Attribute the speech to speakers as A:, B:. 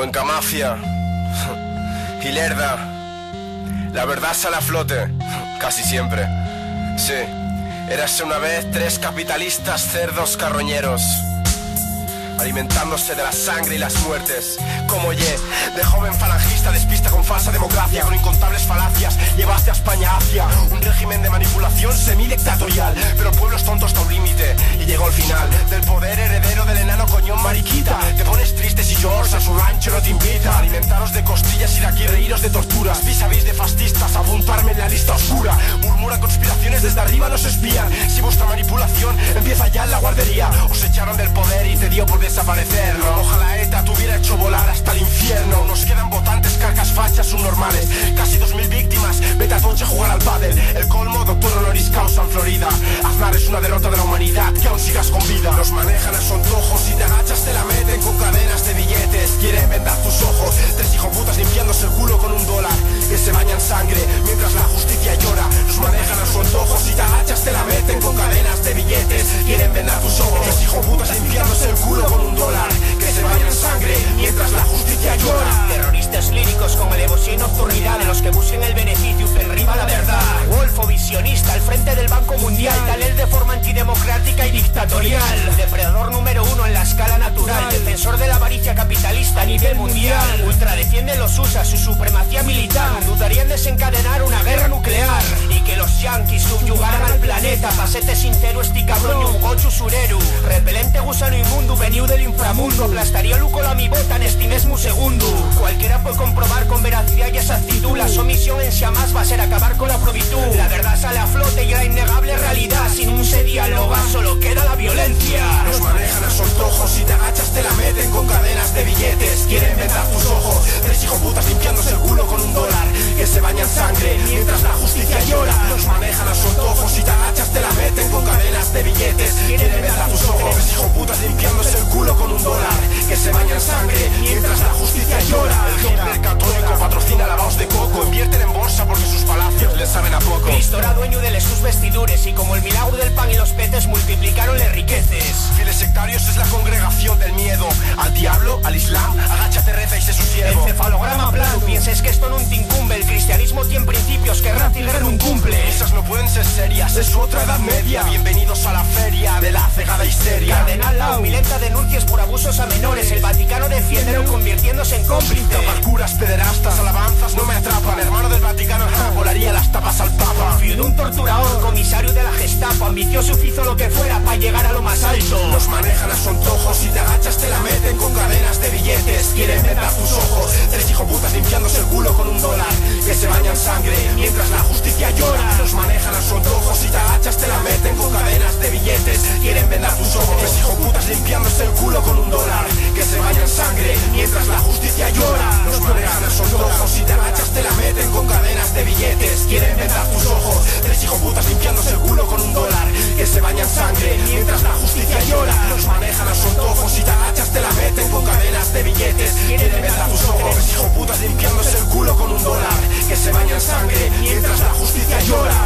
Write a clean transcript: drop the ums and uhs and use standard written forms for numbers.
A: Cuenca Mafia y Lerda. La verdad sale a flote, casi siempre. Sí, érase una vez tres capitalistas cerdos carroñeros, alimentándose de la sangre y las muertes. Como oye, de joven falangista despista con falsa democracia, con incontables falacias llevaste a España hacia un régimen de manipulación semidictatorial. Pero pueblos tontos hasta un límite y llegó el final del poder heredero del enano coñón mariquita. Te pones triste si George a su rancho no te invita. Alimentaros de costillas y de aquí reíros de torturas. Vis a vis de fascistas, apuntarme en la lista oscura. Murmuran conspiraciones desde arriba, nos espían. Si vuestra manipulación empieza ya en la guardería, os echaron del poder y te dio por desaparecer. Ojalá ETA te hubiera hecho volar hasta el infierno. Nos quedan votantes, carcas fachas subnormales. Casi 2000 víctimas, vete a Tonche a jugar al pádel. El colmo, doctor honoris causa en Florida. Aznar es una derrota de la humanidad, que aún sigas con vida. Nos manejan a su antojo, si te agachas te la meten con cadenas de billetes. Quieren vendar tus ojos, tres hijoputas limpiándose el culo con $1, que se bañan sangre mientras la justicia llora. Nos manejan a su antojo, si te agachas te la meten con cadenas de billetes. Quieren vendar tus ojos, tres hijoputas limpiándose el culo con $1, que se bañan sangre mientras la justicia llora.
B: Terroristas líricos con alevosía y nocturnidad, de los que busquen el beneficio y rima la verdad. Wolfo visionista al frente del Banco Mundial, tal él de forma antidemocrática y dictatorial. Depredador número 1 en la escala natural, defensor de la avaricia capitalista a nivel mundial. Ultra defiende los USA, su supremacía militar. Dudaría en desencadenar una guerra nuclear y que los yanquis subyugaran al planeta. Pasete sincero, este cabrón yugochu sureru. Repelente gusano inmundo, veniu del inframundo. Aplastaría Lucola mi bota en este mismo segundo. Cualquiera puede comprobar con veracidad y exactitud. La sumisión en sí más va a ser acabar con la probitud. La verdad sale a flote y la innegable realidad. Sin un se dialoga, solo queda la violencia.
A: Nos manejan a su antojo, si te agachas te la meten con cadenas de billetes. Quieren vendar tus ojos, tres hijoputas limpiándose el culo con $1, que se bañan sangre mientras la justicia llora. Nos manejan a su antojo, si te agachas te la meten con cadenas de billetes. Quieren vendar tus ojos, tres hijoputas limpiándose el culo con $1, que se bañan sangre mientras la justicia llora. El Hitler católico patrocina lavados de coco, invierten en bolsa porque sus palacios les saben a poco.
B: Cristo era dueño de sus vestidures y como el milagro del pan y los peces multiplicaronle riquezas.
A: Fieles sectarios es la congregación del miedo al diablo, al islam, agáchate, reza y sé su siervo.
B: El cefalograma plano, pienses que esto no te incumbe. El cristianismo tiene principios que Ratzinger no cumple.
A: Esas no pueden ser serias, es su otra edad media. Bienvenidos a la feria de la cegada histeria.
B: Cardenal Lau milenta denuncias por abusos a menores. El Vaticano defiende convirtiéndose en cómplice.
A: Tapar curas, pederastas, alabanzas no me atrapan. Hermano del Vaticano, volaría las tapas al Papa.
B: Confío en un torturador, comisario de la Gestapo. Ambicioso hizo lo que fuera para llegar a lo más alto.
A: Nos manejan a su antojo, si te agachas te la meten con cadenas de billetes. Quieren vendar tus ojos, tres hijoputas limpiándose el culo con $1, que se bañan sangre mientras la justicia llora. Nos manejan a su antojo, si te agachas te la meten con cadenas de billetes. Quieren vendar tus ojos, tres hijoputas limpiándose el culo con $1, que se bañan sangre mientras la justicia llora. Nos manejan a su antojo, si te agachas te la meten con cadenas de billetes. Quieren vendar tus ojos, tres hijoputas limpiándose el culo con $1, que se bañan sangre mientras la justicia llora. Nos manejan a su antojo, si te agachas te la meten con cadenas de billetes. Quieren vendar tus ojos, tres hijoputas limpiándose el culo con $1, que se bañan sangre mientras la justicia llora.